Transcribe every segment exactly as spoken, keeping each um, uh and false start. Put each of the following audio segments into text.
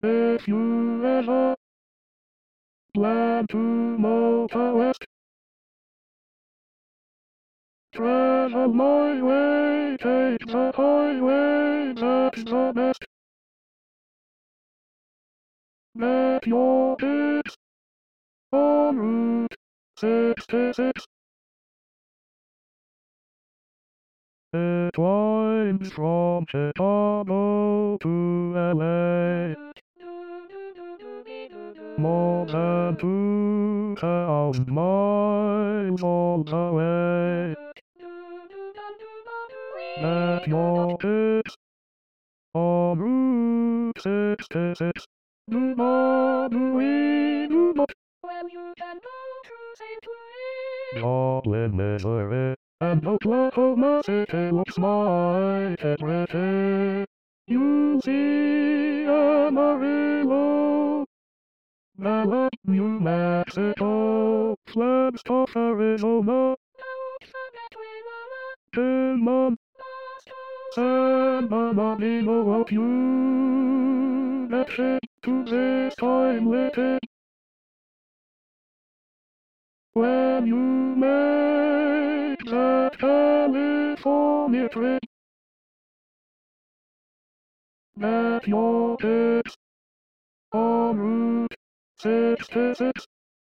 If you ever plan to motor west, travel my way, take the highway, that's the best. Get your tips on Route sixty-six. It winds from Chicago to L A. More than two thousand miles all the way. Get your tips on Route sixty-six. Do not, do we, do not. When you can go to Saint Louis, Joplin, Missouri, and Oklahoma City looks mighty pretty. You see Amarillo, Gallup, New Mexico, Flagstaff, Arizona, Tillman, San Bernardino. Hope you get shit to this time limit. When you make that California trip, get your tips on Route sixty-six.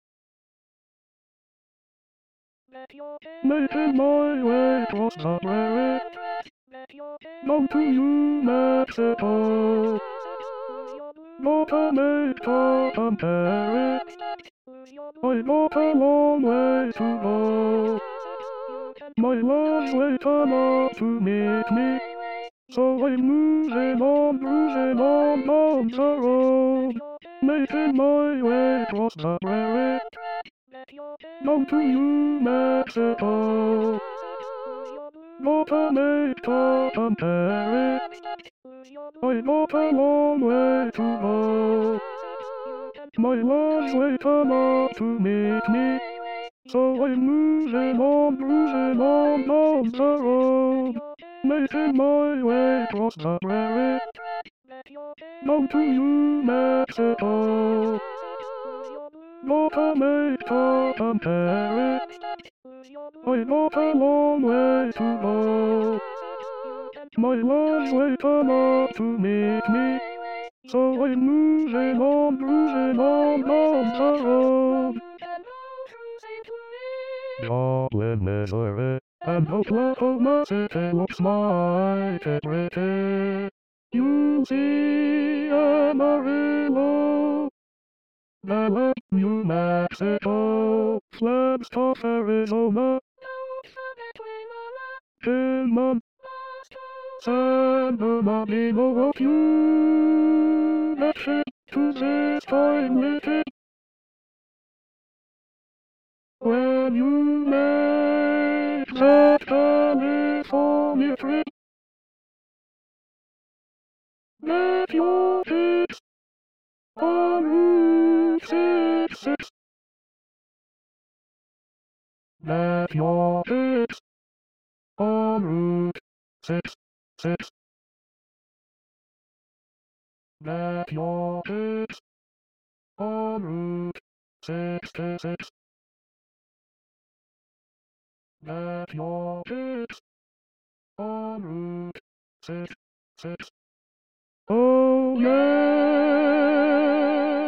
Making my way across the prairie, down to New Mexico. Gotta make the compare it. I got a long way to go. My love's waiting up to meet me, so I'm moving on, cruising on down the road, making my way across the prairie, down to New Mexico. Gotta make the compare it. I got a long way to go. My love's waiting up to meet me, so I'm moving on, cruising on down the road, making my way across the prairie, down to New Mexico. Gotta make the compare it. I got a long way to go. My love's waiting up to meet me, so I'm moving on, cruising on down the road. Joplin, Missouri, and Oklahoma City looks mighty pretty. You see Amarillo, Gallup, New Mexico, Flagstaff, Arizona, Tillman, San Bernardino. Hope you get shit to this time limit. When you make that California trip, get your tips on Route sixty-six. Get your tips on Route sixty-six. Get your tips on Route sixty-six. Get your tips on Route sixty-six. Oh yeah.